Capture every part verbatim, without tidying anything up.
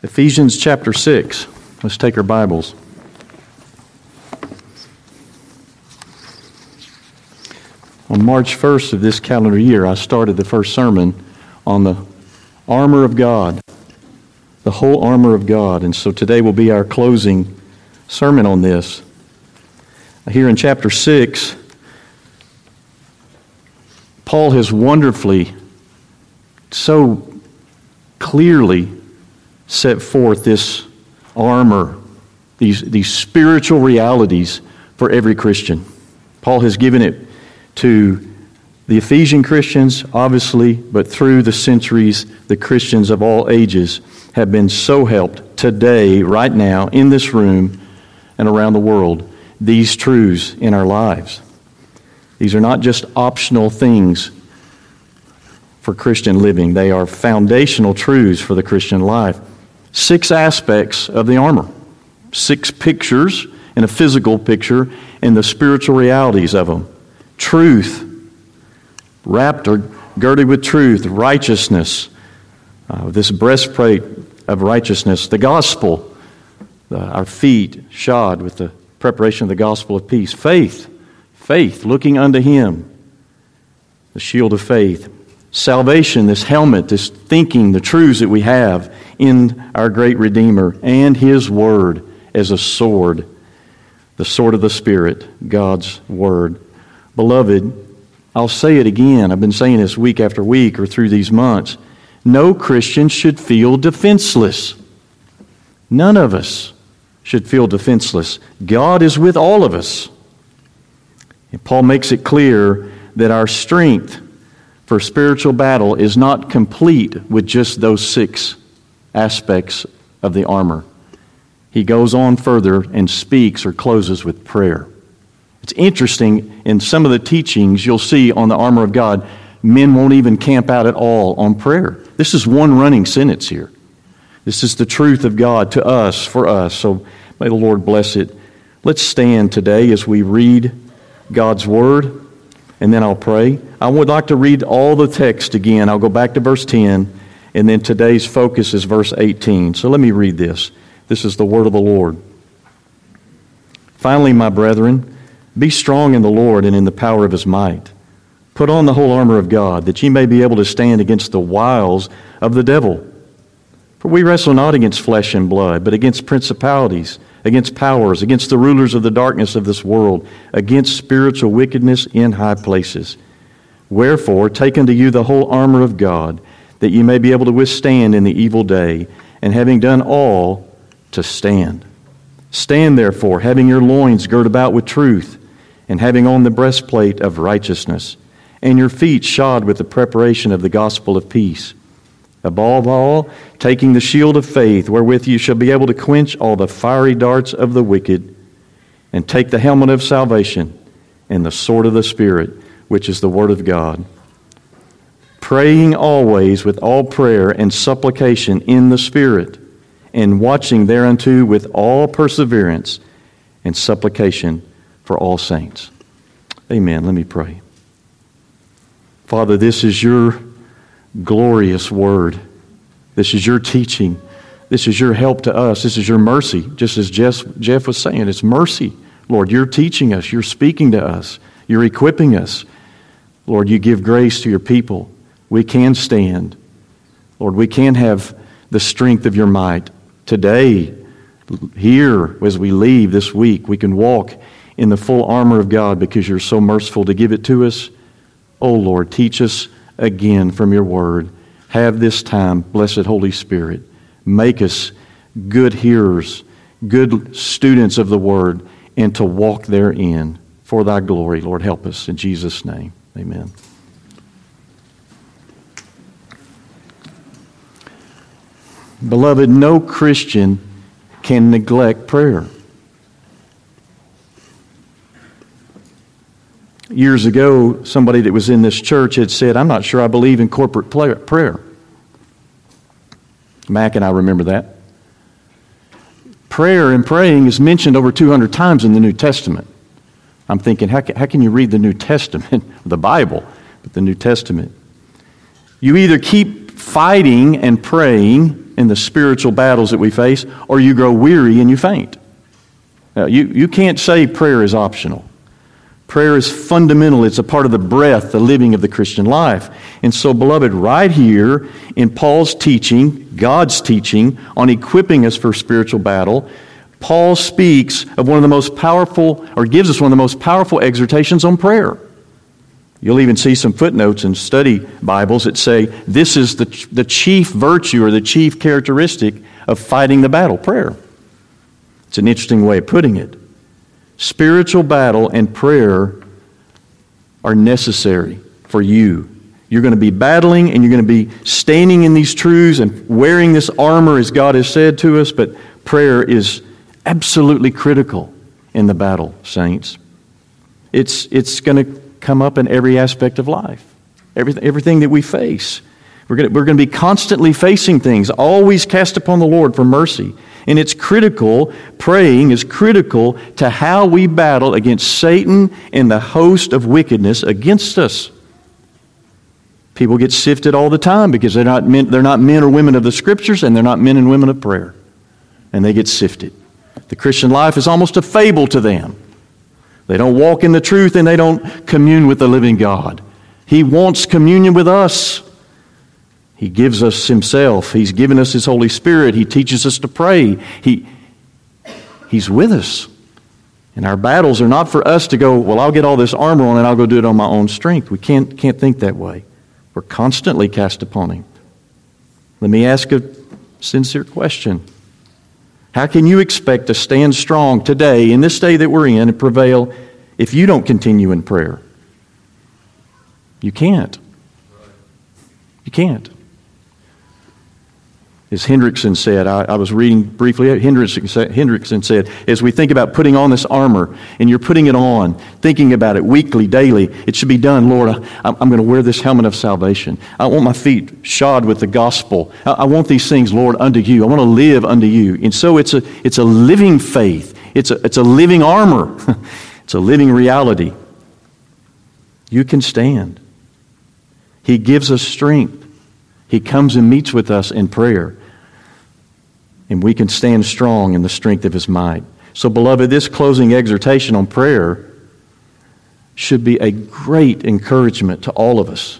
Ephesians chapter six. Let's take our Bibles. On March first of this calendar year, I started the first sermon on the armor of God, the whole armor of God. And so today will be our closing sermon on this. Here in chapter six, Paul has wonderfully, so clearly set forth this armor, these, these spiritual realities for every Christian. Paul has given it to the Ephesian Christians, obviously, but through the centuries, the Christians of all ages have been so helped today, right now, in this room and around the world, these truths in our lives. These are not just optional things for Christian living. They are foundational truths for the Christian life. Six aspects of the armor. Six pictures in a physical picture and the spiritual realities of them. Truth, wrapped or girded with truth, righteousness, uh, this breastplate of righteousness, the gospel, uh, our feet shod with the preparation of the gospel of peace, faith, faith, looking unto Him, the shield of faith, salvation, this helmet, this thinking, the truths that we have in our great Redeemer, and His Word as a sword, the sword of the Spirit, God's Word. Beloved, I'll say it again, I've been saying this week after week or through these months, no Christian should feel defenseless. None of us should feel defenseless. God is with all of us. And Paul makes it clear that our strength for spiritual battle is not complete with just those six aspects of the armor. He goes on further and speaks or closes with prayer. It's interesting, in some of the teachings you'll see on the armor of God, men won't even camp out at all on prayer. This is one running sentence here. This is the truth of God to us, for us. So may the Lord bless it. Let's stand today as we read God's Word, and then I'll pray. I would like to read all the text again. I'll go back to verse ten, and then today's focus is verse eighteen. So let me read this. This is the Word of the Lord. Finally, my brethren, be strong in the Lord and in the power of His might. Put on the whole armor of God, that ye may be able to stand against the wiles of the devil. For we wrestle not against flesh and blood, but against principalities, against powers, against the rulers of the darkness of this world, against spiritual wickedness in high places. Wherefore, take unto you the whole armor of God, that ye may be able to withstand in the evil day, and having done all, to stand. Stand therefore, having your loins girt about with truth, and having on the breastplate of righteousness, and your feet shod with the preparation of the gospel of peace. Above all, taking the shield of faith, wherewith you shall be able to quench all the fiery darts of the wicked, and take the helmet of salvation, and the sword of the Spirit, which is the Word of God. Praying always with all prayer and supplication in the Spirit, and watching thereunto with all perseverance and supplication for all saints. Amen. Let me pray. Father, this is your glorious word. This is your teaching. This is your help to us. This is your mercy. Just as Jeff, Jeff was saying, it's mercy. Lord, you're teaching us. You're speaking to us. You're equipping us. Lord, you give grace to your people. We can stand. Lord, we can have the strength of your might. Today, here, as we leave this week, we can walk in the full armor of God because you're so merciful to give it to us. Oh, Lord, teach us again from your word. Have this time, blessed Holy Spirit. Make us good hearers, good students of the word, and to walk therein for thy glory. Lord, help us in Jesus' name. Amen. Beloved, no Christian can neglect prayer. Years ago, somebody that was in this church had said, I'm not sure I believe in corporate prayer. Mac and I remember that. Prayer and praying is mentioned over two hundred times in the New Testament. I'm thinking, how can, how can you read the New Testament, the Bible, but the New Testament? You either keep fighting and praying in the spiritual battles that we face, or you grow weary and you faint. Now, you, you can't say prayer is optional. Prayer is fundamental. It's a part of the breath, the living of the Christian life. And so, beloved, right here in Paul's teaching, God's teaching on equipping us for spiritual battle, Paul speaks of one of the most powerful, or gives us one of the most powerful exhortations on prayer. You'll even see some footnotes in study Bibles that say this is the, the chief virtue or the chief characteristic of fighting the battle, prayer. It's an interesting way of putting it. Spiritual battle and prayer are necessary for you. You're going to be battling and you're going to be standing in these truths and wearing this armor as God has said to us, but prayer is absolutely critical in the battle, saints. It's, it's going to come up in every aspect of life, everything, everything that we face. We're going, to, we're going to be constantly facing things, always cast upon the Lord for mercy. And it's critical, praying is critical to how we battle against Satan and the host of wickedness against us. People get sifted all the time because they're not men, they're not men or women of the Scriptures, and they're not men and women of prayer. And they get sifted. The Christian life is almost a fable to them. They don't walk in the truth and they don't commune with the living God. He wants communion with us. He gives us Himself. He's given us His Holy Spirit. He teaches us to pray. He, he's with us. And our battles are not for us to go, well, I'll get all this armor on and I'll go do it on my own strength. We can't, can't think that way. We're constantly cast upon Him. Let me ask a sincere question. How can you expect to stand strong today, in this day that we're in, and prevail if you don't continue in prayer? You can't. You can't. As Hendrickson said, I, I was reading briefly, Hendrickson, Hendrickson said, as we think about putting on this armor, and you're putting it on, thinking about it weekly, daily, it should be done, Lord, I, I'm going to wear this helmet of salvation. I want my feet shod with the gospel. I, I want these things, Lord, unto you. I want to live unto you. And so it's a, it's a living faith. It's a, it's a living armor. It's a living reality. You can stand. He gives us strength. He comes and meets with us in prayer. And we can stand strong in the strength of His might. So, beloved, this closing exhortation on prayer should be a great encouragement to all of us.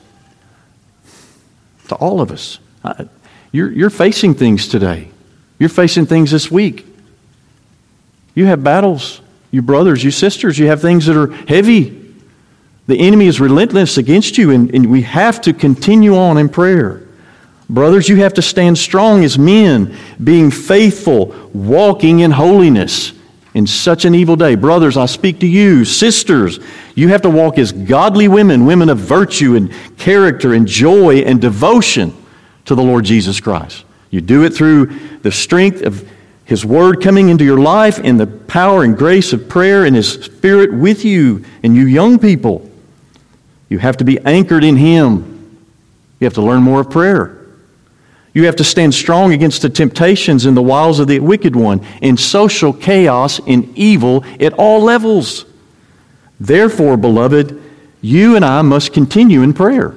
To all of us. You're, you're facing things today. You're facing things this week. You have battles. You brothers, you sisters, you have things that are heavy. The enemy is relentless against you, and, and we have to continue on in prayer. Brothers, you have to stand strong as men, being faithful, walking in holiness in such an evil day. Brothers, I speak to you. Sisters, you have to walk as godly women, women of virtue and character and joy and devotion to the Lord Jesus Christ. You do it through the strength of His Word coming into your life and the power and grace of prayer and His Spirit with you. And you young people, you have to be anchored in Him. You have to learn more of prayer. You have to stand strong against the temptations and the wiles of the wicked one, in social chaos and evil at all levels. Therefore, beloved, you and I must continue in prayer.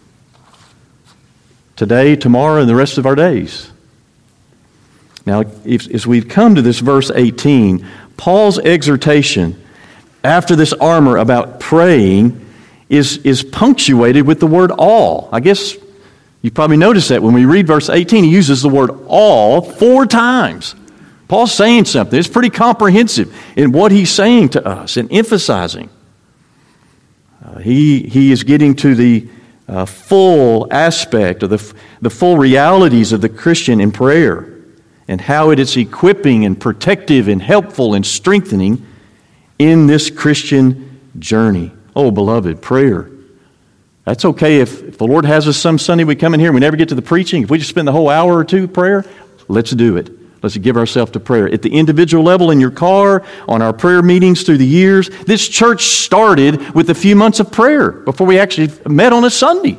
Today, tomorrow, and the rest of our days. Now, if, as we've come to this verse eighteen, Paul's exhortation after this armor about praying is, is punctuated with the word all. I guess you probably noticed that when we read verse eighteen, he uses the word all four times. Paul's saying something. It's pretty comprehensive in what he's saying to us and emphasizing. Uh, he, he is getting to the uh, full aspect of the, the full realities of the Christian in prayer and how it is equipping and protective and helpful and strengthening in this Christian journey. Oh, beloved, prayer. That's okay if, if the Lord has us some Sunday we come in here and we never get to the preaching. If we just spend the whole hour or two prayer, let's do it. Let's give ourselves to prayer. At the individual level, in your car, on our prayer meetings through the years, this church started with a few months of prayer before we actually met on a Sunday.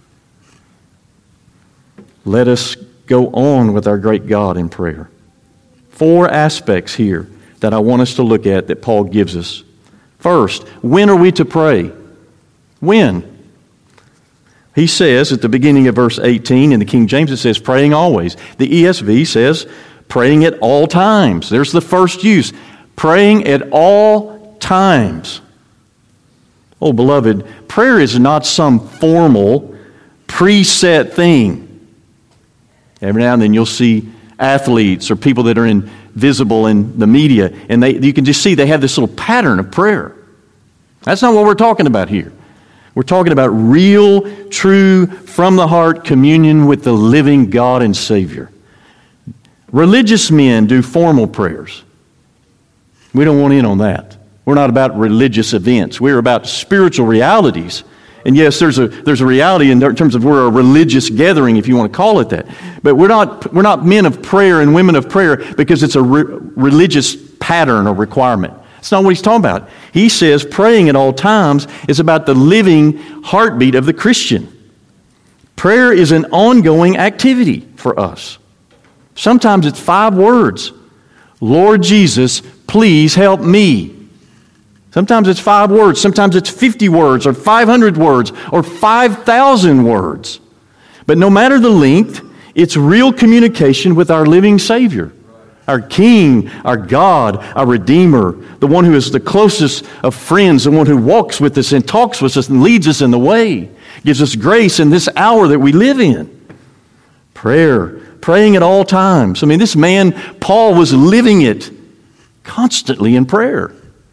Let us go on with our great God in prayer. Four aspects here that I want us to look at that Paul gives us. First, when are we to pray? When? He says at the beginning of verse eighteen, in the King James it says praying always. The E S V says praying at all times. There's the first use. Praying at all times. Oh, beloved, prayer is not some formal, preset thing. Every now and then you'll see athletes or people that are invisible in the media, and they you can just see they have this little pattern of prayer. That's not what we're talking about here. We're talking about real, true, from the heart communion with the living God and Savior. Religious men do formal prayers. We don't want in on that. We're not about religious events. We're about spiritual realities. And yes, there's a there's a reality in terms of we're a religious gathering, if you want to call it that. But we're not we're not men of prayer and women of prayer because it's a re- religious pattern or requirement. That's not what he's talking about. He says praying at all times is about the living heartbeat of the Christian. Prayer is an ongoing activity for us. Sometimes it's five words. Lord Jesus, please help me. Sometimes it's five words. Sometimes it's fifty words or five hundred words or five thousand words. But no matter the length, it's real communication with our living Savior. Our King, our God, our Redeemer, the one who is the closest of friends, the one who walks with us and talks with us and leads us in the way, gives us grace in this hour that we live in. Prayer, praying at all times. I mean, this man, Paul, was living it constantly in prayer.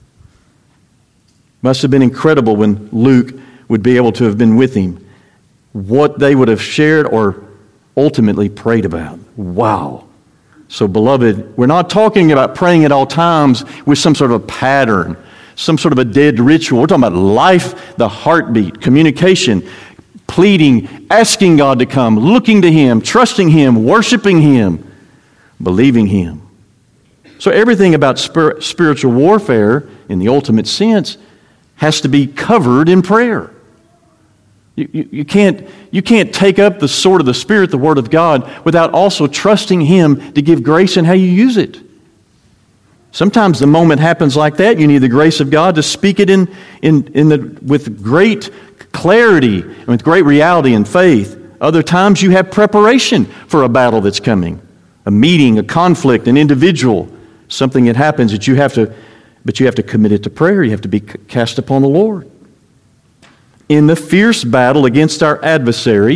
Must have been incredible when Luke would be able to have been with him, what they would have shared or ultimately prayed about. Wow. So, beloved, we're not talking about praying at all times with some sort of a pattern, some sort of a dead ritual. We're talking about life, the heartbeat, communication, pleading, asking God to come, looking to Him, trusting Him, worshiping Him, believing Him. So everything about spir- spiritual warfare, in the ultimate sense, has to be covered in prayer. You, you, you, can't, you can't take up the sword of the Spirit, the Word of God, without also trusting Him to give grace in how you use it. Sometimes the moment happens like that. You need the grace of God to speak it in, in, in the, with great clarity, and with great reality and faith. Other times you have preparation for a battle that's coming. A meeting, a conflict, an individual, something that happens that you have to, but you have to commit it to prayer. You have to be cast upon the Lord. In the fierce battle against our adversary,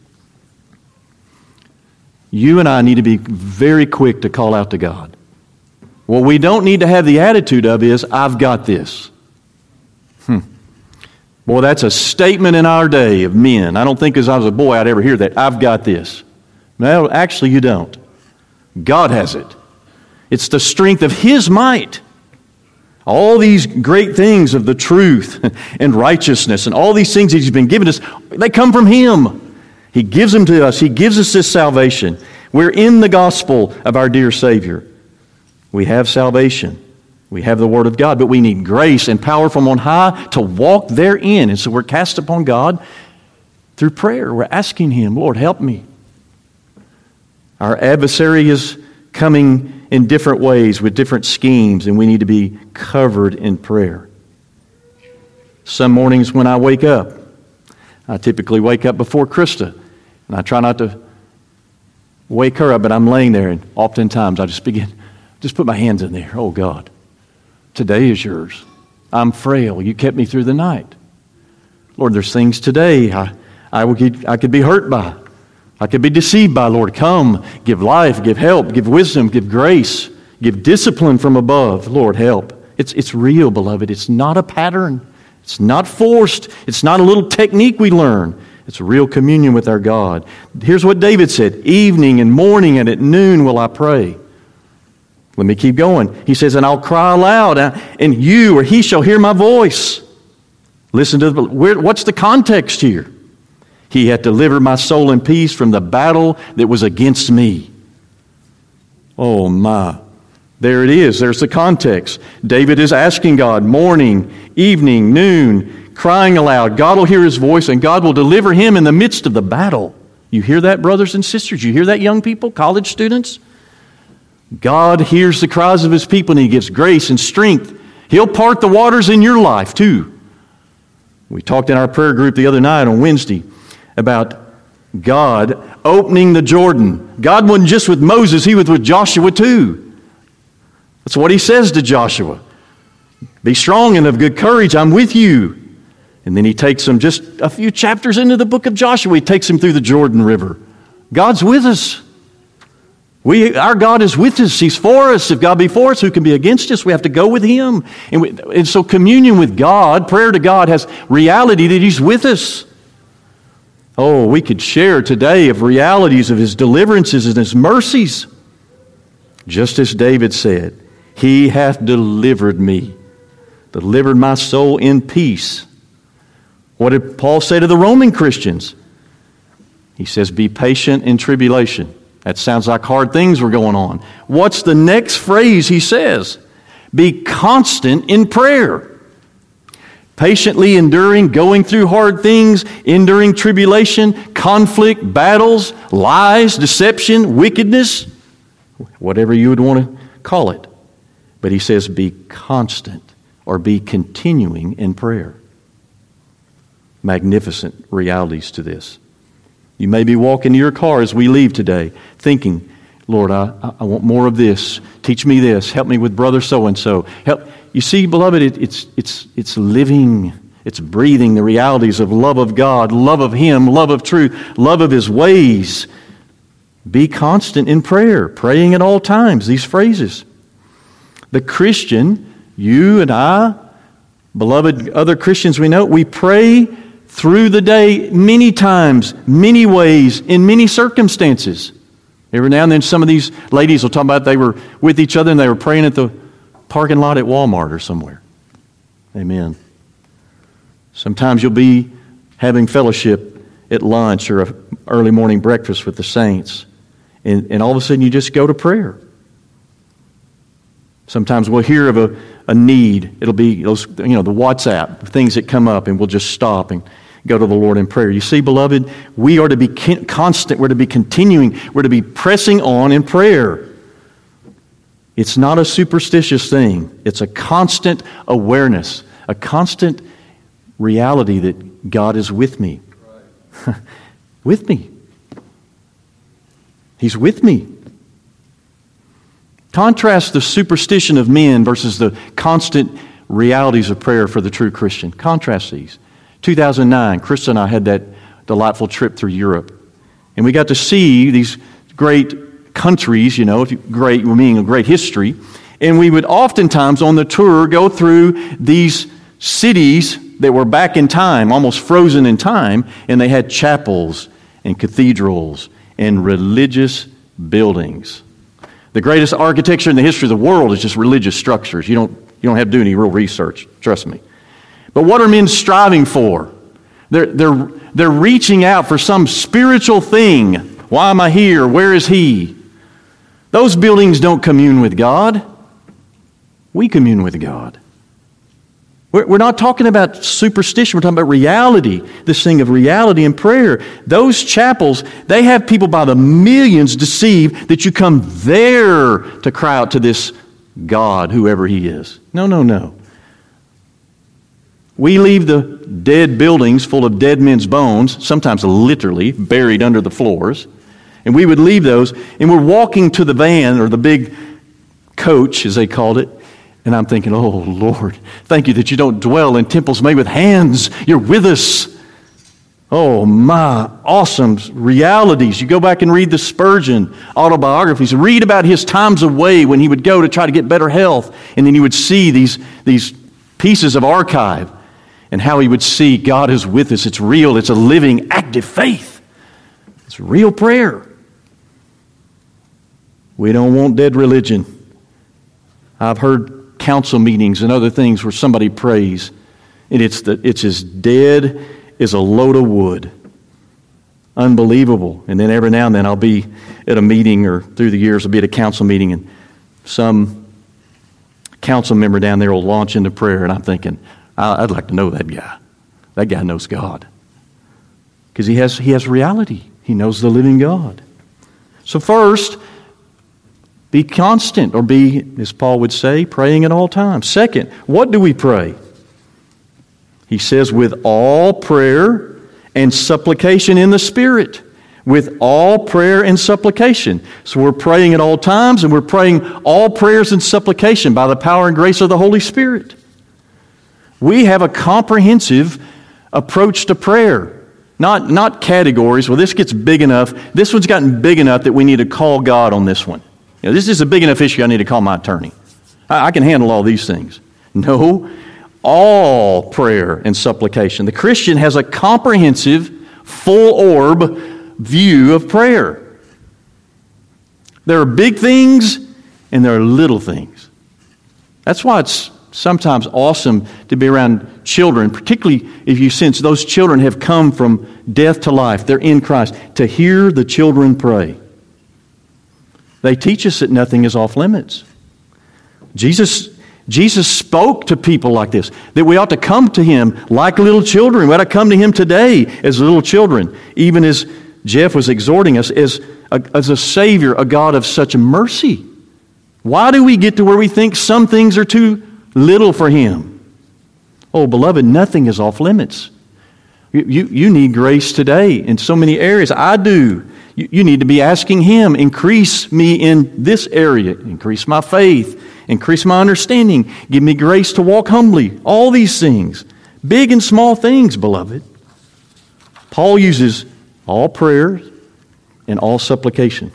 you and I need to be very quick to call out to God. What we don't need to have the attitude of is, I've got this. Hmm. Boy, that's a statement in our day of men. I don't think as I was a boy I'd ever hear that. I've got this. No, actually you don't. God has it. It's the strength of His might. All these great things of the truth and righteousness and all these things that He's been giving us, they come from Him. He gives them to us. He gives us this salvation. We're in the gospel of our dear Savior. We have salvation. We have the Word of God, but we need grace and power from on high to walk therein. And so we're cast upon God through prayer. We're asking Him, Lord, help me. Our adversary is coming in different ways with different schemes, and we need to be covered in prayer. Some mornings when I wake up, I typically wake up before Krista, and I try not to wake her up, but I'm laying there, and oftentimes I just begin, just put my hands in there. Oh God, today is yours. I'm frail. You kept me through the night. Lord, there's things today I, I, would, I could be hurt by. I could be deceived by. Lord, come, give life, give help, give wisdom, give grace, give discipline from above. Lord, help. It's, it's real, beloved. It's not a pattern. It's not forced. It's not a little technique we learn. It's real communion with our God. Here's what David said, evening and morning and at noon will I pray. Let me keep going. He says, and I'll cry aloud, and you or he shall hear my voice. Listen to the, where, what's the context here? He hath delivered my soul in peace from the battle that was against me. Oh my. There it is. There's the context. David is asking God morning, evening, noon, crying aloud. God will hear his voice and God will deliver him in the midst of the battle. You hear that, brothers and sisters? You hear that, young people, college students? God hears the cries of His people and He gives grace and strength. He'll part the waters in your life too. We talked in our prayer group the other night on Wednesday about God opening the Jordan. God wasn't just with Moses, he was with Joshua too. That's what he says to Joshua. Be strong and of good courage, I'm with you. And then he takes him just a few chapters into the book of Joshua, he takes him through the Jordan River. God's with us. We, our God is with us. He's for us. If God be for us, who can be against us? We have to go with him. And, we, and so communion with God, prayer to God, has reality that he's with us. Oh, we could share today of realities of his deliverances and his mercies. Just as David said, he hath delivered me, delivered my soul in peace. What did Paul say to the Roman Christians? He says, be patient in tribulation. That sounds like hard things were going on. What's the next phrase he says? Be constant in prayer. Patiently enduring, going through hard things, enduring tribulation, conflict, battles, lies, deception, wickedness, whatever you would want to call it. But he says be constant or be continuing in prayer. Magnificent realities to this. You may be walking to your car as we leave today thinking, Lord, I, I want more of this. Teach me this. Help me with brother so-and-so. Help. You see, beloved, it, it's, it's, it's living, it's breathing the realities of love of God, love of him, love of truth, love of his ways. Be constant in prayer, praying at all times, these phrases. The Christian, you and I, beloved other Christians we know, we pray through the day many times, many ways, in many circumstances. Every now and then some of these ladies will talk about they were with each other and they were praying at the parking lot at Walmart or somewhere. Amen. Sometimes you'll be having fellowship at lunch or an early morning breakfast with the saints, and, and all of a sudden you just go to prayer. Sometimes we'll hear of a, a need. It'll be those, you know, the WhatsApp, things that come up, and we'll just stop and go to the Lord in prayer. You see, beloved, we are to be constant. We're to be continuing. We're to be pressing on in prayer. It's not a superstitious thing. It's a constant awareness, a constant reality that God is with me. With me. He's with me. Contrast the superstition of men versus the constant realities of prayer for the true Christian. Contrast these. two thousand nine, Krista and I had that delightful trip through Europe. And we got to see these great countries, you know, great, meaning a great history. And we would oftentimes on the tour go through these cities that were back in time, almost frozen in time, and they had chapels and cathedrals and religious buildings. The greatest architecture in the history of the world is just religious structures. You don't, you don't have to do any real research, trust me. But what are men striving for? They're, they're, they're reaching out for some spiritual thing. Why am I here? Where is he? Those buildings don't commune with God. We commune with God. We're not talking about superstition. We're talking about reality, this thing of reality and prayer. Those chapels, they have people by the millions deceived that you come there to cry out to this God, whoever he is. No, no, no. We leave the dead buildings full of dead men's bones, sometimes literally buried under the floors, and we would leave those, and we're walking to the van or the big coach, as they called it. And I'm thinking, oh, Lord, thank you that you don't dwell in temples made with hands. You're with us. Oh, my awesome realities. You go back and read the Spurgeon autobiographies. Read about his times away when he would go to try to get better health. And then you would see these, these pieces of archive and how he would see God is with us. It's real. It's a living, active faith. It's real prayer. We don't want dead religion. I've heard council meetings and other things where somebody prays, and it's the, it's as dead as a load of wood. Unbelievable. And then every now and then I'll be at a meeting, or through the years I'll be at a council meeting, and some council member down there will launch into prayer, and I'm thinking, I'd like to know that guy. That guy knows God. Because he has, he has reality. He knows the living God. So first, be constant, or be, as Paul would say, praying at all times. Second, what do we pray? He says, with all prayer and supplication in the Spirit, with all prayer and supplication. So we're praying at all times, and we're praying all prayers and supplication by the power and grace of the Holy Spirit. We have a comprehensive approach to prayer. Not, not categories. Well, this gets big enough. This one's gotten big enough that we need to call God on this one. You know, this is a big enough issue I need to call my attorney. I, I can handle all these things. No, all prayer and supplication. The Christian has a comprehensive, full orb view of prayer. There are big things and there are little things. That's why it's sometimes awesome to be around children, particularly if you sense those children have come from death to life. They're in Christ. To hear the children pray. They teach us that nothing is off limits. Jesus, Jesus spoke to people like this, that we ought to come to Him like little children. We ought to come to Him today as little children, even as Jeff was exhorting us, as a, as a Savior, a God of such mercy. Why do we get to where we think some things are too little for Him? Oh, beloved, nothing is off limits. You, you, you need grace today in so many areas. I do. You, you need to be asking Him, increase me in this area, increase my faith, increase my understanding, give me grace to walk humbly. All these things, big and small things, beloved. Paul uses all prayers and all supplication.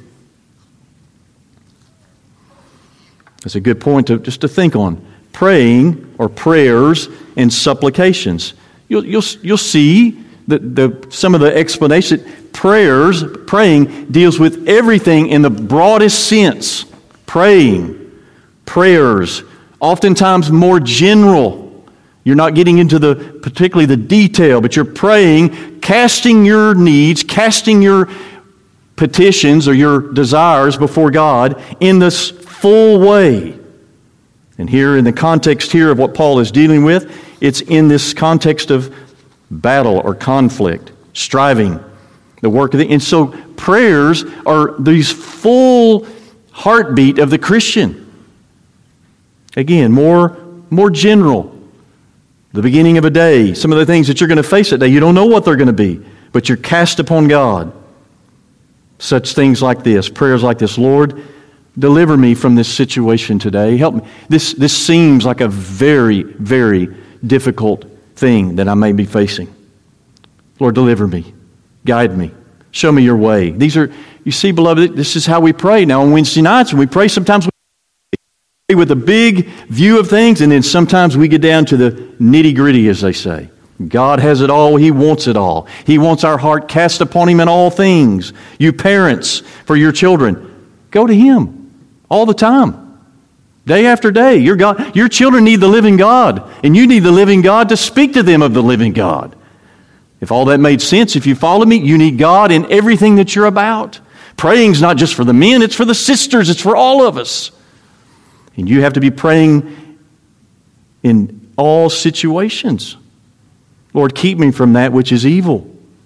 That's a good point to just to think on. Praying or prayers and supplications. You'll you'll you'll see that the some of the explanation. Prayers, praying deals with everything in the broadest sense. Praying, prayers, oftentimes more general. You're not getting into the particularly the detail, but you're praying, casting your needs, casting your petitions or your desires before God in this full way. And here in the context here of what Paul is dealing with, it's in this context of battle or conflict, striving, the work of the... And so prayers are these full heartbeat of the Christian. Again, more, more general. The beginning of a day, some of the things that you're going to face that day, you don't know what they're going to be, but you're cast upon God. Such things like this, prayers like this, Lord, deliver me from this situation today. Help me. This, this seems like a very, very difficult thing that I may be facing. Lord, deliver me. Guide me. Show me your way. These are, you see, beloved, this is how we pray. Now on Wednesday nights, when we pray, sometimes we pray with a big view of things, and then sometimes we get down to the nitty-gritty, as they say. God has it all. He wants it all. He wants our heart cast upon Him in all things. You parents, for your children, go to Him all the time. Day after day. Your God, your children need the living God, and you need the living God to speak to them of the living God. If all that made sense, if you follow me, you need God in everything that you're about. Praying's not just for the men, it's for the sisters, it's for all of us. And you have to be praying in all situations. Lord, keep me from that which is evil.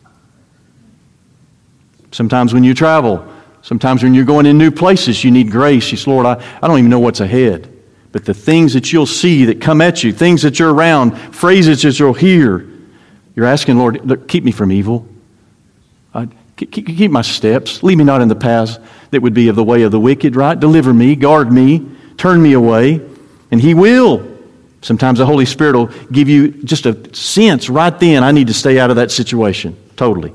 Sometimes when you travel, sometimes when you're going in new places, you need grace. You say, Lord, I, I don't even know what's ahead. But the things that you'll see that come at you, things that you're around, phrases that you'll hear, you're asking, Lord, keep me from evil. Uh, keep, keep my steps. Lead me not in the paths that would be of the way of the wicked, right? Deliver me, guard me, turn me away. And He will. Sometimes the Holy Spirit will give you just a sense right then, I need to stay out of that situation. Totally.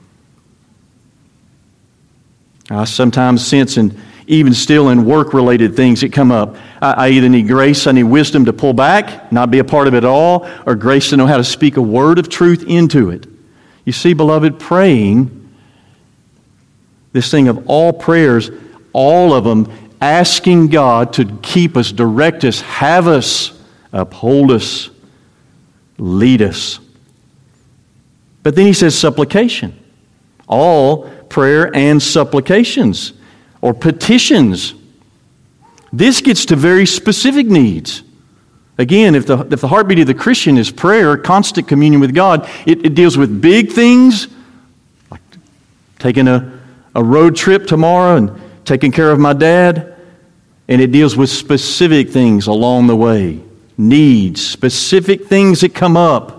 I sometimes sense, and even still in work-related things that come up, I, I either need grace, I need wisdom to pull back, not be a part of it at all, or grace to know how to speak a word of truth into it. You see, beloved, praying, this thing of all prayers, all of them asking God to keep us, direct us, have us, uphold us, lead us. But then he says supplication. All prayer and supplications or petitions. This gets to very specific needs. Again, if the, if the heartbeat of the Christian is prayer, constant communion with God, it, it deals with big things, like taking a, a road trip tomorrow and taking care of my dad, and it deals with specific things along the way. Needs, specific things that come up,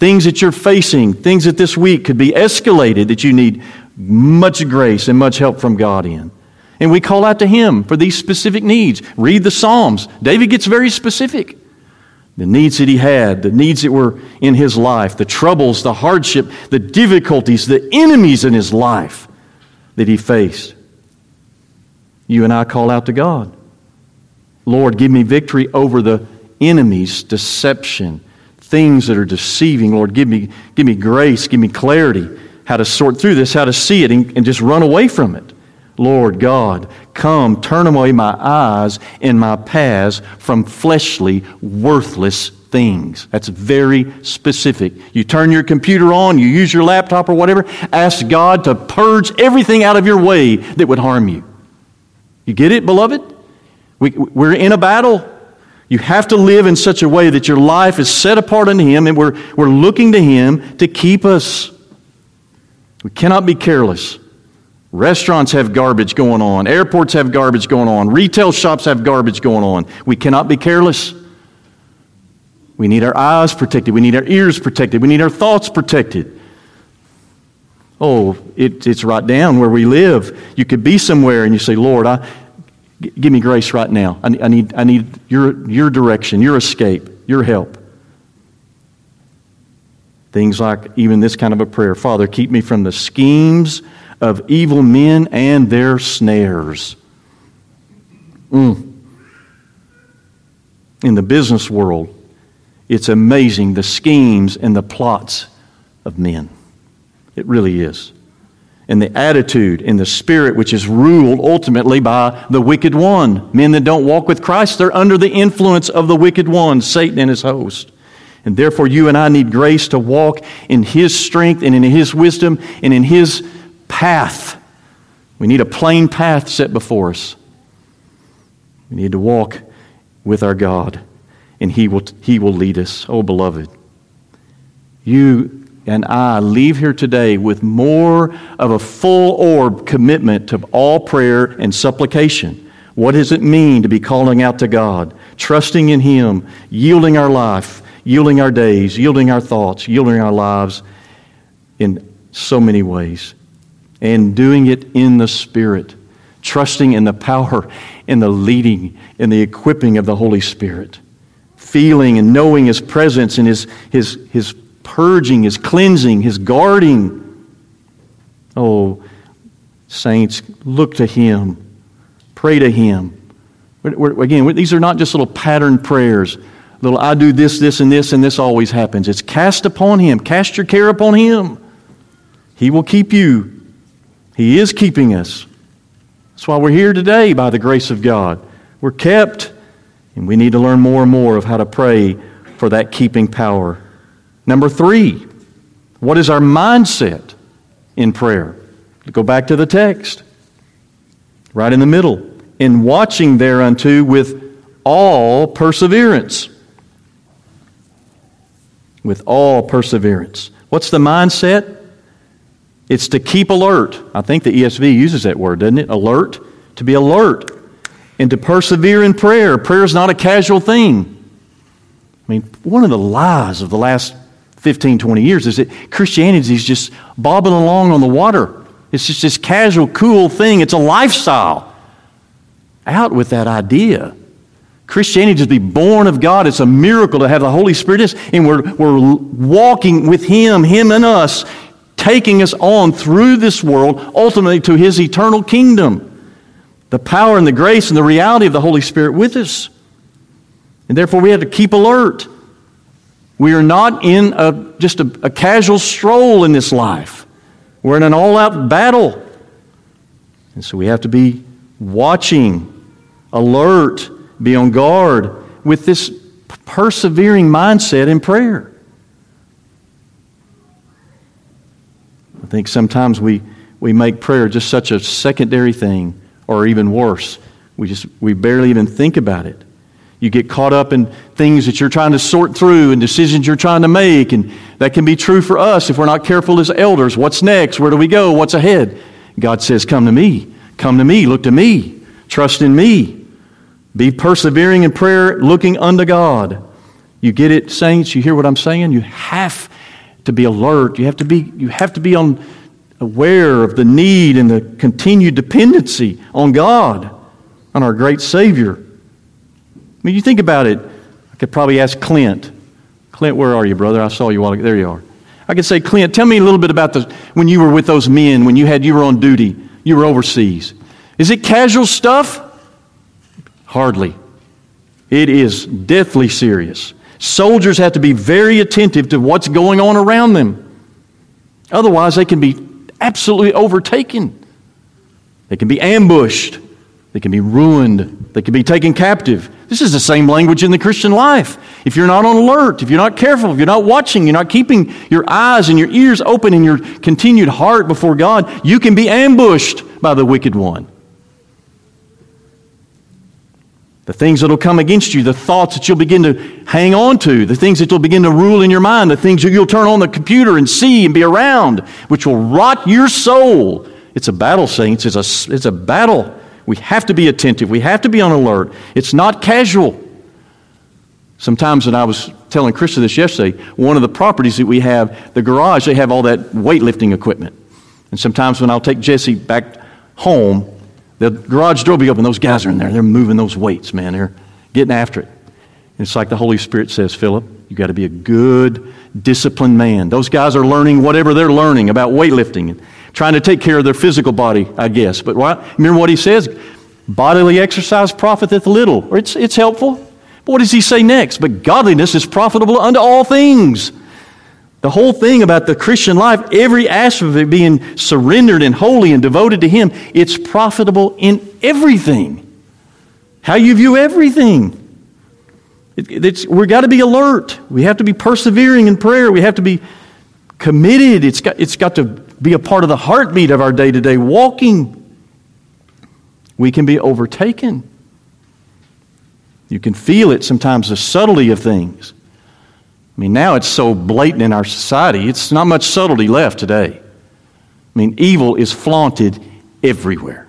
things that you're facing, things that this week could be escalated that you need much grace and much help from God in. And we call out to Him for these specific needs. Read the Psalms. David gets very specific. The needs that he had, the needs that were in his life, the troubles, the hardship, the difficulties, the enemies in his life that he faced. You and I call out to God. Lord, give me victory over the enemy's deception, things that are deceiving. Lord, give me, give me grace, give me clarity, how to sort through this, how to see it, and, and just run away from it. Lord God, come, turn away my eyes and my paths from fleshly, worthless things. That's very specific. You turn your computer on, you use your laptop or whatever, ask God to purge everything out of your way that would harm you. You get it, beloved? We, we're in a battle. You have to live in such a way that your life is set apart unto Him, and we're, we're looking to Him to keep us. We cannot be careless. Restaurants have garbage going on. Airports have garbage going on. Retail shops have garbage going on. We cannot be careless. We need our eyes protected. We need our ears protected. We need our thoughts protected. Oh, it, it's right down where we live. You could be somewhere and you say, Lord, I, g- give me grace right now. I, I need, I need your, your direction, your escape, your help. Things like even this kind of a prayer. Father, keep me from the schemes of evil men and their snares. Mm. In the business world, it's amazing the schemes and the plots of men. It really is. And the attitude and the spirit which is ruled ultimately by the wicked one. Men that don't walk with Christ, they're under the influence of the wicked one, Satan and his host. And therefore you and I need grace to walk in His strength and in His wisdom and in His path. We need a plain path set before us. We need to walk with our God, and He will, He will lead us. Oh, beloved, you and I leave here today with more of a full orb commitment to all prayer and supplication. What does it mean to be calling out to God, trusting in Him, yielding our life, yielding our days, yielding our thoughts, yielding our lives in so many ways? And doing it in the Spirit, trusting in the power and the leading and the equipping of the Holy Spirit, feeling and knowing His presence and His, His, His purging, His cleansing, His guarding. Oh, saints, look to Him. Pray to Him. We're, we're, again, we're, these are not just little pattern prayers. Little, I do this, this, and this, and this always happens. It's cast upon Him. Cast your care upon Him. He will keep you. He is keeping us. That's why we're here today by the grace of God. We're kept, and we need to learn more and more of how to pray for that keeping power. Number three, what is our mindset in prayer? Go back to the text. Right in the middle. In watching thereunto with all perseverance. With all perseverance. What's the mindset? It's to keep alert. I think the E S V uses that word, doesn't it? Alert. To be alert. And to persevere in prayer. Prayer is not a casual thing. I mean, one of the lies of the last fifteen, twenty years is that Christianity is just bobbing along on the water. It's just this casual, cool thing. It's a lifestyle. Out with that idea. Christianity is to be born of God. It's a miracle to have the Holy Spirit in us. And we're, we're walking with Him, Him and us, taking us on through this world, ultimately to His eternal kingdom. The power and the grace and the reality of the Holy Spirit with us. And therefore we have to keep alert. We are not in a, just a, a casual stroll in this life. We're in an all-out battle. And so we have to be watching, alert, be on guard with this persevering mindset in prayer. I think sometimes we, we make prayer just such a secondary thing, or even worse. We just we barely even think about it. You get caught up in things that you're trying to sort through and decisions you're trying to make, and that can be true for us if we're not careful as elders. What's next? Where do we go? What's ahead? God says, come to me. Come to me. Look to me. Trust in me. Be persevering in prayer, looking unto God. You get it, saints? You hear what I'm saying? You have to be alert. You have to be, you have to be on, aware of the need and the continued dependency on God, on our great Savior. I mean, you think about it. I could probably ask Clint. Clint, where are you, brother? I saw you a while ago. There you are. I could say, Clint, tell me a little bit about the when you were with those men, when you had you were on duty, you were overseas. Is it casual stuff? Hardly. It is deathly serious. Soldiers have to be very attentive to what's going on around them. Otherwise, they can be absolutely overtaken. They can be ambushed. They can be ruined. They can be taken captive. This is the same language in the Christian life. If you're not on alert, if you're not careful, if you're not watching, you're not keeping your eyes and your ears open and your continued heart before God, you can be ambushed by the wicked one. The things that will come against you, the thoughts that you'll begin to hang on to, the things that will begin to rule in your mind, the things that you'll turn on the computer and see and be around, which will rot your soul. It's a battle, saints. It's a, it's a battle. We have to be attentive. We have to be on alert. It's not casual. Sometimes when I was telling Krista this yesterday, one of the properties that we have, the garage, they have all that weightlifting equipment. And sometimes when I'll take Jesse back home, the garage door will be open. Those guys are in there. They're moving those weights, man. They're getting after it. And it's like the Holy Spirit says, Philip, you got to be a good, disciplined man. Those guys are learning whatever they're learning about weightlifting and trying to take care of their physical body, I guess. But what, remember what he says? Bodily exercise profiteth little. Or it's, it's helpful. But what does he say next? But godliness is profitable unto all things. The whole thing about the Christian life, every aspect of it being surrendered and holy and devoted to Him, it's profitable in everything. How you view everything. It, it's, we've got to be alert. We have to be persevering in prayer. We have to be committed. It's got, it's got to be a part of the heartbeat of our day-to-day walking. We can be overtaken. You can feel it sometimes, the subtlety of things. I mean, now it's so blatant in our society, it's not much subtlety left today. I mean, evil is flaunted everywhere.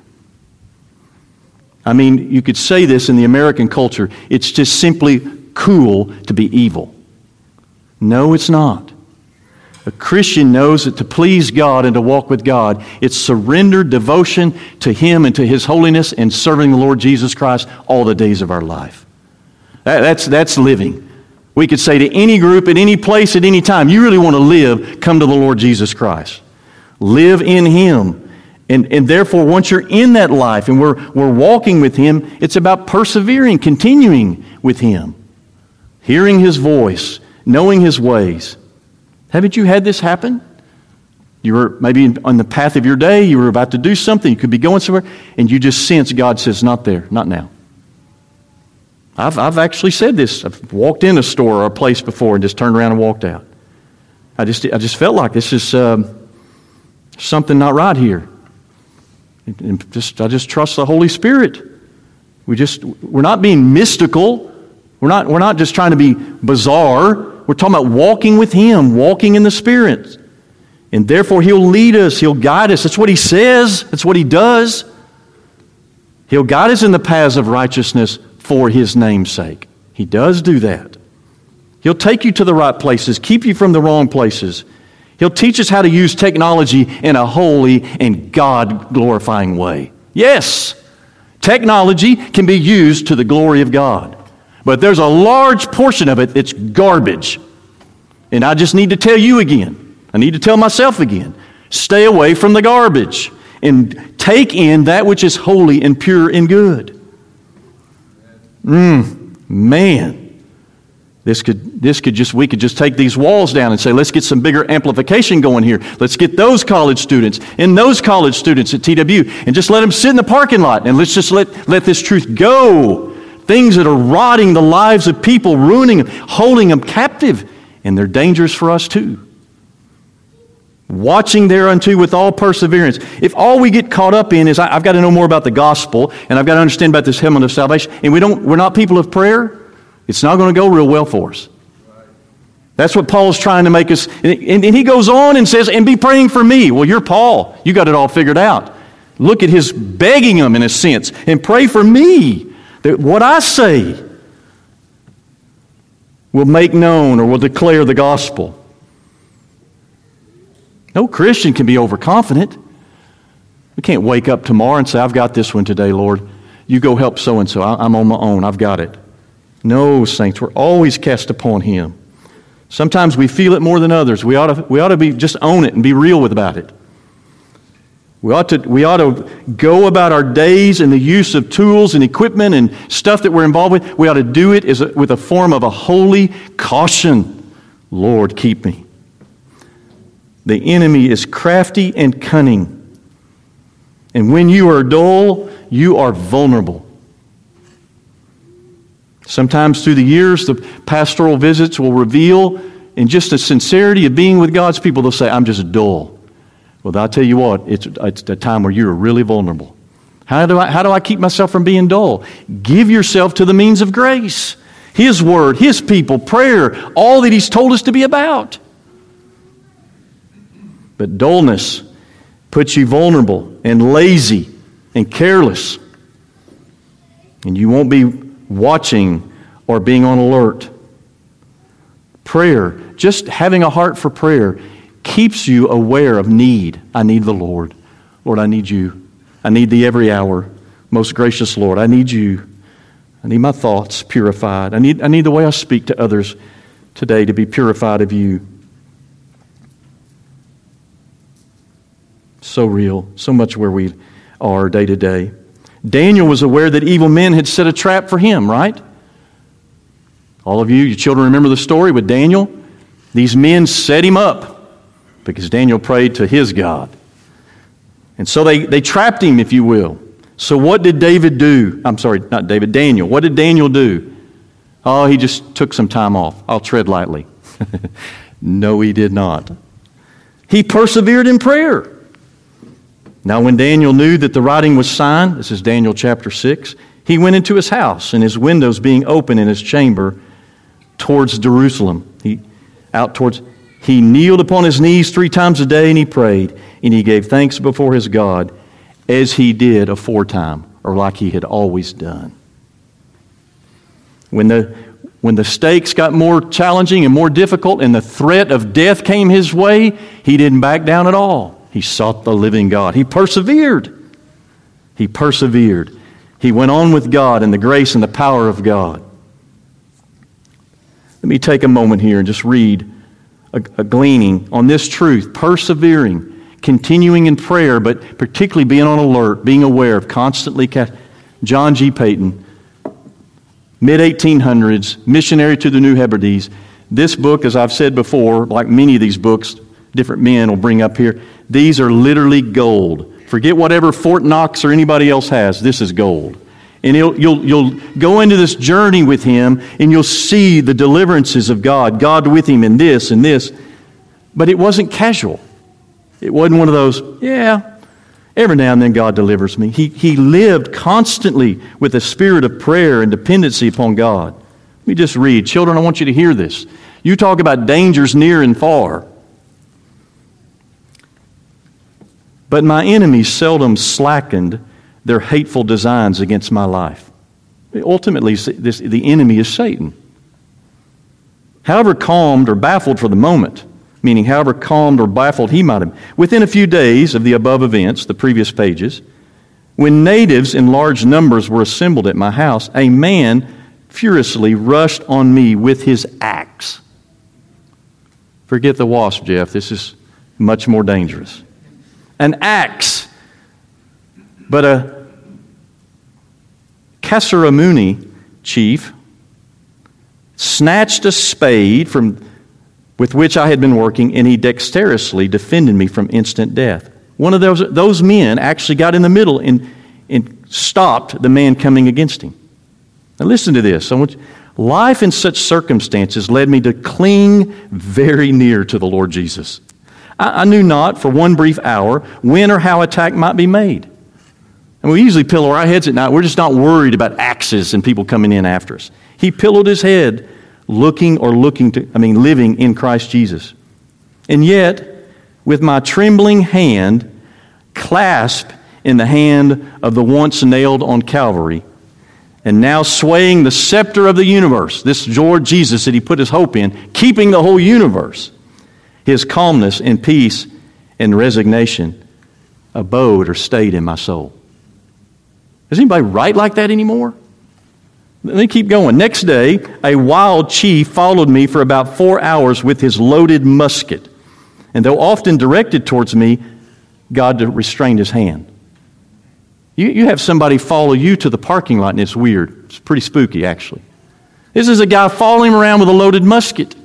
I mean, you could say this in the American culture, it's just simply cool to be evil. No, it's not. A Christian knows that to please God and to walk with God, it's surrendered devotion to Him and to His holiness and serving the Lord Jesus Christ all the days of our life. That, that's, that's living. We could say to any group, at any place, at any time, you really want to live, come to the Lord Jesus Christ. Live in Him. And, and therefore, once you're in that life and we're, we're walking with Him, it's about persevering, continuing with Him. Hearing His voice, knowing His ways. Haven't you had this happen? You were maybe on the path of your day, you were about to do something, you could be going somewhere, and you just sense God says, not there, not now. I've, I've actually said this. I've walked in a store or a place before and just turned around and walked out. I just I just felt like this is um, something not right here. And just I just trust the Holy Spirit. We just we're not being mystical. We're not we're not just trying to be bizarre. We're talking about walking with Him, walking in the Spirit. And therefore He'll lead us, He'll guide us. That's what He says. That's what He does. He'll guide us in the paths of righteousness for His name's sake. He does do that. He'll take you to the right places, keep you from the wrong places. He'll teach us how to use technology in a holy and God-glorifying way. Yes, technology can be used to the glory of God. But there's a large portion of it that's garbage. And I just need to tell you again. I need to tell myself again. Stay away from the garbage and take in that which is holy and pure and good. Mm, man, this could this could just we could just take these walls down and say, let's get some bigger amplification going here. Let's get those college students and those college students at T W and just let them sit in the parking lot and let's just let let this truth go. Things that are rotting the lives of people, ruining them, holding them captive, and they're dangerous for us too. Watching thereunto with all perseverance. If all we get caught up in is I, I've got to know more about the gospel and I've got to understand about this helmet of salvation, and we don't, we're not people of prayer, it's not going to go real well for us. That's what Paul's trying to make us. And, and, and he goes on and says, and be praying for me. Well, you're Paul. You got it all figured out. Look at his begging them in a sense, and pray for me that what I say will make known or will declare the gospel. No Christian can be overconfident. We can't wake up tomorrow and say, I've got this one today, Lord. You go help so-and-so. I'm on my own. I've got it. No, saints, we're always cast upon Him. Sometimes we feel it more than others. We ought to, we ought to be just own it and be real about it. We ought to, we ought to go about our days in the use of tools and equipment and stuff that we're involved with. We ought to do it as a, with a form of a holy caution. Lord, keep me. The enemy is crafty and cunning. And when you are dull, you are vulnerable. Sometimes through the years, the pastoral visits will reveal, in just the sincerity of being with God's people, they'll say, I'm just dull. Well, I'll tell you what, it's, it's a time where you're really vulnerable. How do I, how do I keep myself from being dull? Give yourself to the means of grace. His Word, His people, prayer, all that He's told us to be about. But dullness puts you vulnerable and lazy and careless. And you won't be watching or being on alert. Prayer, just having a heart for prayer, keeps you aware of need. I need the Lord. Lord, I need you. I need Thee every hour. Most gracious Lord, I need you. I need my thoughts purified. I need, I need the way I speak to others today to be purified of you. So real, so much where we are day to day. Daniel was aware that evil men had set a trap for him, right? All of you, your children remember the story with Daniel? These men set him up because Daniel prayed to his God. And so they, they trapped him, if you will. So what did David do? I'm sorry, not David, Daniel. What did Daniel do? Oh, he just took some time off. I'll tread lightly. No, he did not. He persevered in prayer. Now, when Daniel knew that the writing was signed, this is Daniel chapter six, he went into his house, and his windows being open in his chamber towards Jerusalem. He out towards he kneeled upon his knees three times a day, and he prayed, and he gave thanks before his God, as he did aforetime, or like he had always done. When the when the stakes got more challenging and more difficult, and the threat of death came his way, he didn't back down at all. He sought the living God. He persevered. He persevered. He went on with God in the grace and the power of God. Let me take a moment here and just read a, a gleaning on this truth. Persevering, continuing in prayer, but particularly being on alert, being aware of constantly. John G. Paton, mid eighteen hundreds, missionary to the New Hebrides. This book, as I've said before, like many of these books, different men will bring up here, these are literally gold. Forget whatever Fort Knox or anybody else has. This is gold. And you'll, you'll, you'll go into this journey with him, and you'll see the deliverances of God, God with him in this and this. But it wasn't casual. It wasn't one of those, yeah, every now and then God delivers me. He, he lived constantly with a spirit of prayer and dependency upon God. Let me just read. Children, I want you to hear this. You talk about dangers near and far. But my enemies seldom slackened their hateful designs against my life. Ultimately, this, the enemy is Satan. However calmed or baffled for the moment, meaning however calmed or baffled he might have been, within a few days of the above events, the previous pages, when natives in large numbers were assembled at my house, a man furiously rushed on me with his axe. Forget the wasp, Jeff. This is much more dangerous. An axe, but a Kasaramuni chief snatched a spade from with which I had been working, and he dexterously defended me from instant death. One of those those men actually got in the middle and, and stopped the man coming against him. Now listen to this. I want you, life in such circumstances led me to cling very near to the Lord Jesus. I knew not for one brief hour when or how attack might be made. And we usually pillow our heads at night. We're just not worried about axes and people coming in after us. He pillowed his head looking or looking to, I mean, living in Christ Jesus. And yet, with my trembling hand clasped in the hand of the once nailed on Calvary, and now swaying the scepter of the universe, this Lord Jesus that he put his hope in, keeping the whole universe, his calmness and peace and resignation abode or stayed in my soul. Does anybody write like that anymore? Let me keep going. Next day, a wild chief followed me for about four hours with his loaded musket. And though often directed towards me, God restrained his hand. You, you have somebody follow you to the parking lot, and it's weird. It's pretty spooky, actually. This is a guy following him around with a loaded musket.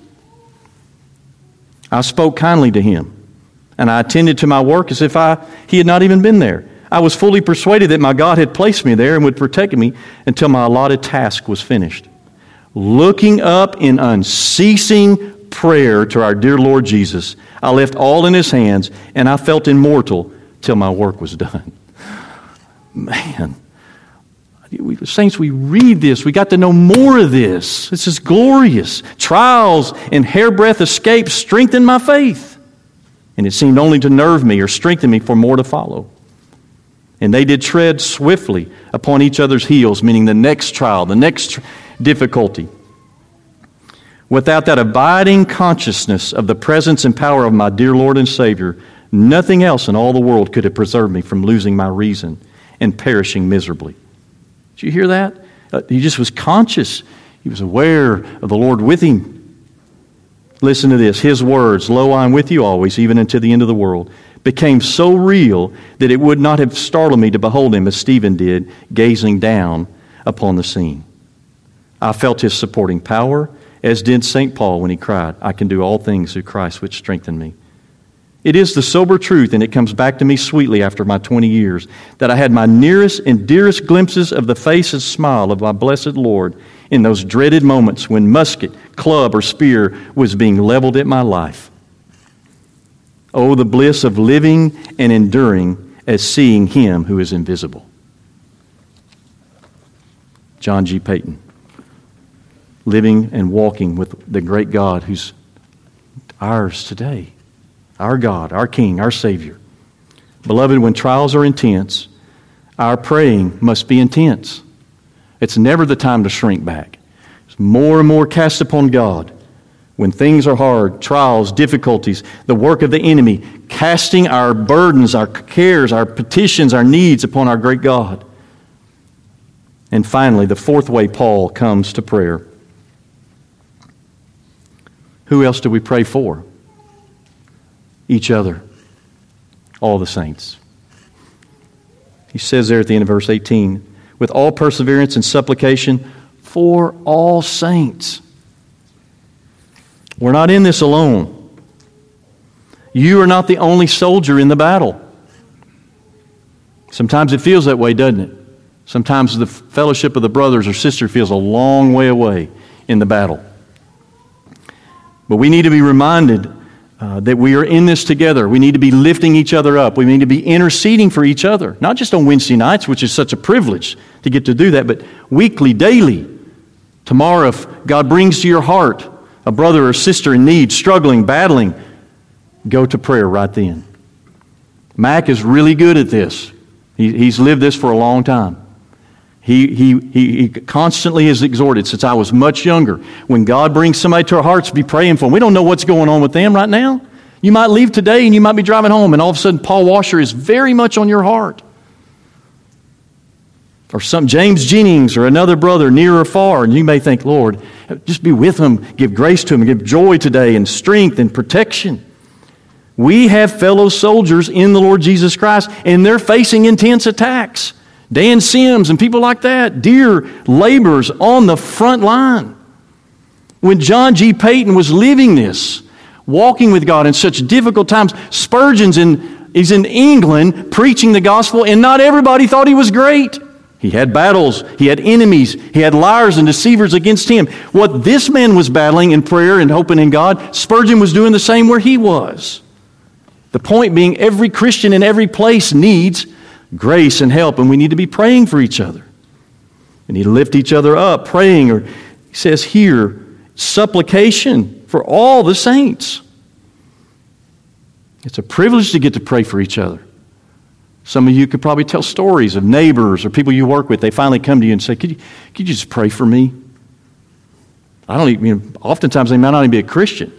I spoke kindly to him, and I attended to my work as if I he had not even been there. I was fully persuaded that my God had placed me there and would protect me until my allotted task was finished. Looking up in unceasing prayer to our dear Lord Jesus, I left all in His hands, and I felt immortal till my work was done. Man, saints, we read this. We got to know more of this. This is glorious. Trials and hairbreadth escapes strengthened my faith, and it seemed only to nerve me or strengthen me for more to follow. And they did tread swiftly upon each other's heels, meaning the next trial, the next tr- difficulty. Without that abiding consciousness of the presence and power of my dear Lord and Savior, nothing else in all the world could have preserved me from losing my reason and perishing miserably. Did you hear that? Uh, he just was conscious. He was aware of the Lord with him. Listen to this. His words, "Lo, I am with you always, even unto the end of the world," became so real that it would not have startled me to behold him as Stephen did, gazing down upon the scene. I felt his supporting power, as did Saint Paul when he cried, "I can do all things through Christ which strengthened me." It is the sober truth, and it comes back to me sweetly after my twenty years, that I had my nearest and dearest glimpses of the face and smile of my blessed Lord in those dreaded moments when musket, club, or spear was being leveled at my life. Oh, the bliss of living and enduring as seeing Him who is invisible. John G. Paton. Living and walking with the great God who's ours today. Our God, our King, our Savior. Beloved, when trials are intense, our praying must be intense. It's never the time to shrink back. It's more and more cast upon God. When things are hard, trials, difficulties, the work of the enemy, casting our burdens, our cares, our petitions, our needs upon our great God. And finally, the fourth way Paul comes to prayer. Who else do we pray for? Each other. All the saints. He says there at the end of verse eighteen, with all perseverance and supplication for all saints. We're not in this alone. You are not the only soldier in the battle. Sometimes it feels that way, doesn't it? Sometimes the fellowship of the brothers or sisters feels a long way away in the battle. But we need to be reminded uh, that we are in this together. We need to be lifting each other up. We need to be interceding for each other. Not just on Wednesday nights, which is such a privilege to get to do that, but weekly, daily. Tomorrow, if God brings to your heart a brother or sister in need, struggling, battling, go to prayer right then. Mac is really good at this. He, he's lived this for a long time. He, he, he, he constantly has exhorted since I was much younger. When God brings somebody to our hearts, be praying for them. We don't know what's going on with them right now. You might leave today and you might be driving home and all of a sudden Paul Washer is very much on your heart. Or some James Jennings or another brother near or far, and you may think, Lord, just be with them, give grace to them, give joy today and strength and protection. We have fellow soldiers in the Lord Jesus Christ, and they're facing intense attacks. Dan Sims and people like that, dear laborers on the front line. When John G. Paton was living this, walking with God in such difficult times, Spurgeon's in, he's in England preaching the gospel, and not everybody thought he was great. He had battles, he had enemies, he had liars and deceivers against him. What this man was battling in prayer and hoping in God, Spurgeon was doing the same where he was. The point being, every Christian in every place needs grace and help, and we need to be praying for each other. We need to lift each other up, praying, or he says here, supplication for all the saints. It's a privilege to get to pray for each other. Some of you could probably tell stories of neighbors or people you work with. They finally come to you and say, could you, could you just pray for me? I don't even, you know, oftentimes they might not even be a Christian.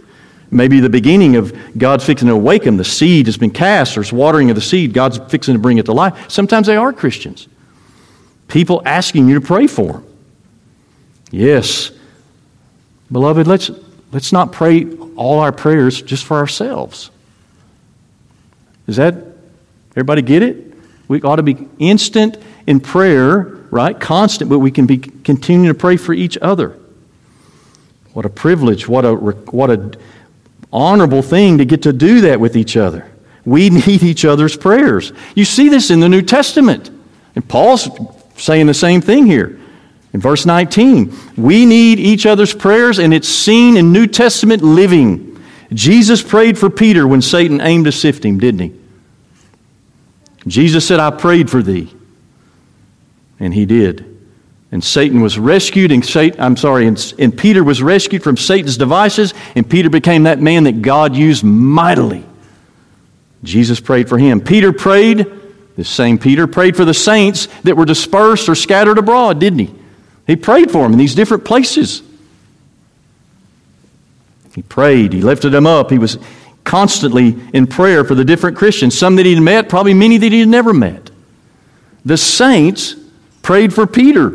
Maybe the beginning of God fixing to awaken. The seed has been cast. There's watering of the seed. God's fixing to bring it to life. Sometimes they are Christians. People asking you to pray for them. Yes. Beloved, let's, let's not pray all our prayers just for ourselves. Is that, everybody get it? We ought to be instant in prayer, right? Constant, but we can be continue to pray for each other. What a privilege, what a what a honorable thing to get to do that with each other. We need each other's prayers. You see this in the New Testament. And Paul's saying the same thing here. In verse nineteen, we need each other's prayers, and it's seen in New Testament living. Jesus prayed for Peter when Satan aimed to sift him, didn't he? Jesus said, I prayed for thee. And he did. And Satan was rescued, and Satan, I'm sorry, and, and Peter was rescued from Satan's devices, and Peter became that man that God used mightily. Jesus prayed for him. Peter prayed, this same Peter prayed for the saints that were dispersed or scattered abroad, didn't he? He prayed for them in these different places. He prayed, he lifted them up, he was constantly in prayer for the different Christians, some that he'd met, probably many that he'd never met. The saints prayed for Peter.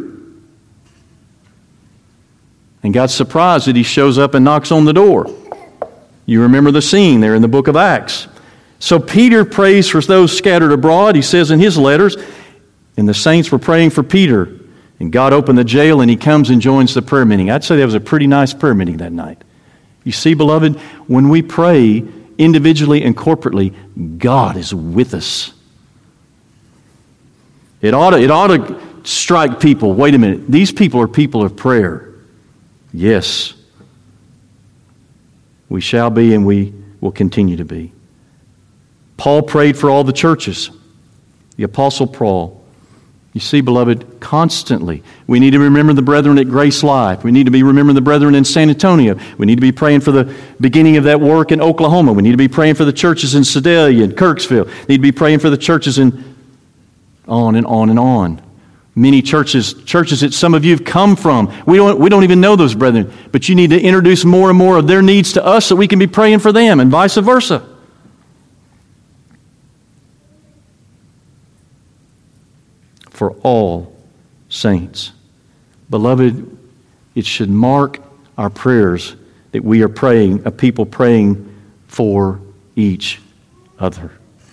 And got surprised that he shows up and knocks on the door. You remember the scene there in the book of Acts. So Peter prays for those scattered abroad. He says in his letters, and the saints were praying for Peter. And God opened the jail and he comes and joins the prayer meeting. I'd say that was a pretty nice prayer meeting that night. You see, beloved, when we pray individually and corporately, God is with us. It ought to, it ought to strike people. Wait a minute. These people are people of prayer. Yes. We shall be and we will continue to be. Paul prayed for all the churches. The Apostle Paul. You see, beloved, constantly. We need to remember the brethren at Grace Life. We need to be remembering the brethren in San Antonio. We need to be praying for the beginning of that work in Oklahoma. We need to be praying for the churches in Sedalia and Kirksville. We need to be praying for the churches in on and on and on. Many churches, churches that some of you have come from. We don't, we don't even know those brethren. But you need to introduce more and more of their needs to us so we can be praying for them and vice versa. For all saints. Beloved, it should mark our prayers that we are praying, a people praying for each other.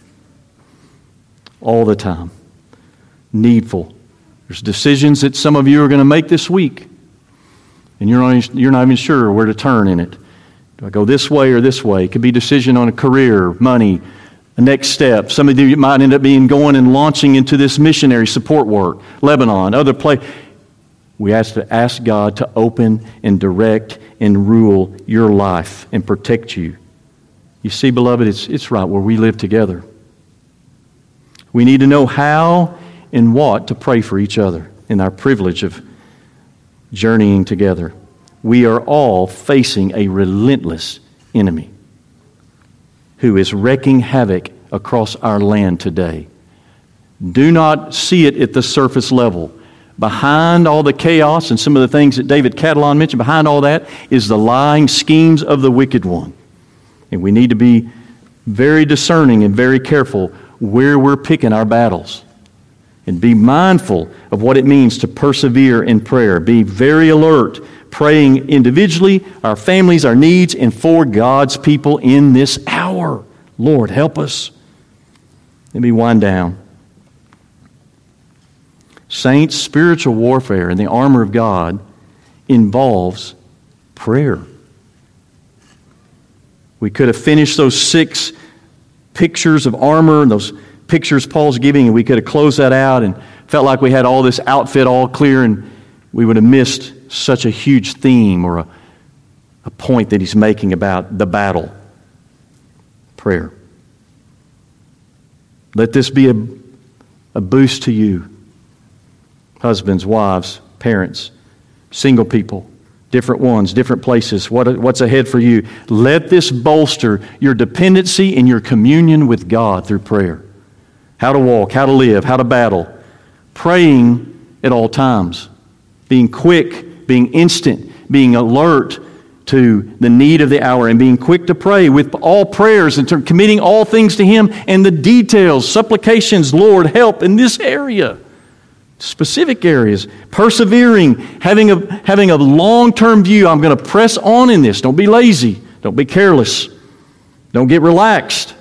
All the time. Needful. There's decisions that some of you are going to make this week. And you're not, you're not even sure where to turn in it. Do I go this way or this way? It could be a decision on a career, money, a next step. Some of you might end up being going and launching into this missionary support work. Lebanon, other place. We have to ask God to open and direct and rule your life and protect you. You see, beloved, it's, it's right where we live together. We need to know how and what to pray for each other in our privilege of journeying together. We are all facing a relentless enemy who is wreaking havoc across our land today. Do not see it at the surface level. Behind all the chaos and some of the things that David Catalan mentioned, behind all that is the lying schemes of the wicked one. And we need to be very discerning and very careful where we're picking our battles. And be mindful of what it means to persevere in prayer. Be very alert, praying individually, our families, our needs, and for God's people in this hour. Lord, help us. Let me wind down. Saints, spiritual warfare and the armor of God involves prayer. We could have finished those six pictures of armor and those pictures Paul's giving, and we could have closed that out and felt like we had all this outfit all clear, and we would have missed such a huge theme or a, a point that he's making about the battle. Prayer. Let this be a, a boost to you. Husbands, wives, parents, single people, different ones, different places. What, what's ahead for you? Let this bolster your dependency and your communion with God through prayer. How to walk, how to live, how to battle. Praying at all times. Being quick, being instant, being alert to the need of the hour and being quick to pray with all prayers and to committing all things to Him and the details, supplications, Lord, help in this area, specific areas, persevering, having a, having a long-term view. I'm going to press on in this. Don't be lazy. Don't be careless. Don't get relaxed.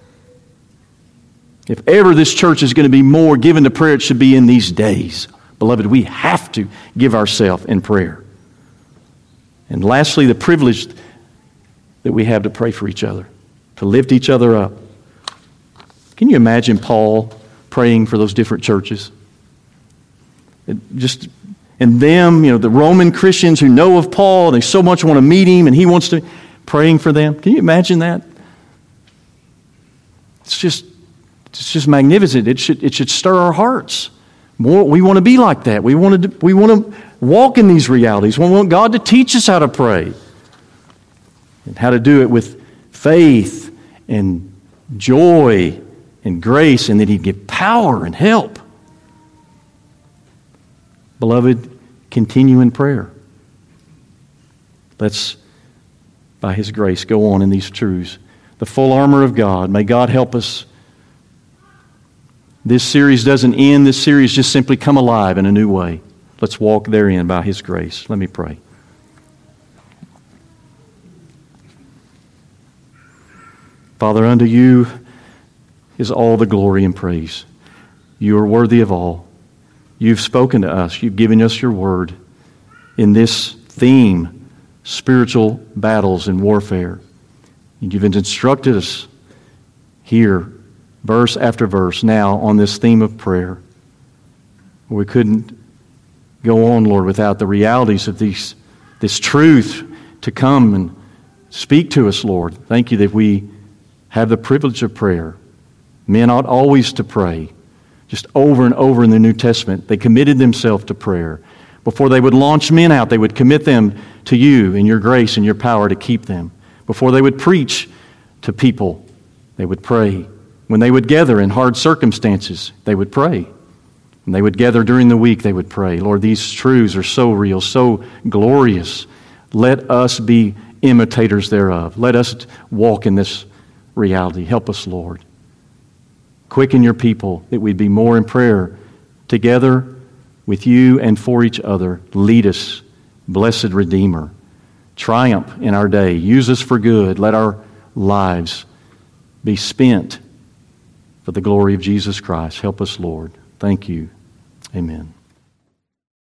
If ever this church is going to be more given to prayer, it should be in these days. Beloved, we have to give ourselves in prayer. And lastly, the privilege that we have to pray for each other, to lift each other up. Can you imagine Paul praying for those different churches? It just and them, you know, the Roman Christians who know of Paul, they so much want to meet him, and he wants to praying for them. Can you imagine that? It's just, it's just magnificent. It should, it should stir our hearts. More, we want to be like that. We want to, we want to walk in these realities. We want God to teach us how to pray and how to do it with faith and joy and grace, and that He'd give power and help. Beloved, continue in prayer. Let's, by His grace, go on in these truths. The full armor of God. May God help us. This series doesn't end. This series just simply come alive in a new way. Let's walk therein by His grace. Let me pray. Father, unto You is all the glory and praise. You are worthy of all. You've spoken to us. You've given us Your word in this theme, spiritual battles and warfare. And You've instructed us here, verse after verse, now on this theme of prayer. We couldn't go on, Lord, without the realities of these, this truth to come and speak to us, Lord. Thank You that we have the privilege of prayer. Men ought always to pray. Just over and over in the New Testament, they committed themselves to prayer. Before they would launch men out, they would commit them to You and Your grace and Your power to keep them. Before they would preach to people, they would pray. When they would gather in hard circumstances, they would pray. When they would gather during the week, they would pray. Lord, these truths are so real, so glorious. Let us be imitators thereof. Let us walk in this reality. Help us, Lord. Quicken Your people that we'd be more in prayer together with You and for each other. Lead us, blessed Redeemer. Triumph in our day. Use us for good. Let our lives be spent for the glory of Jesus Christ. Help us, Lord. Thank You. Amen.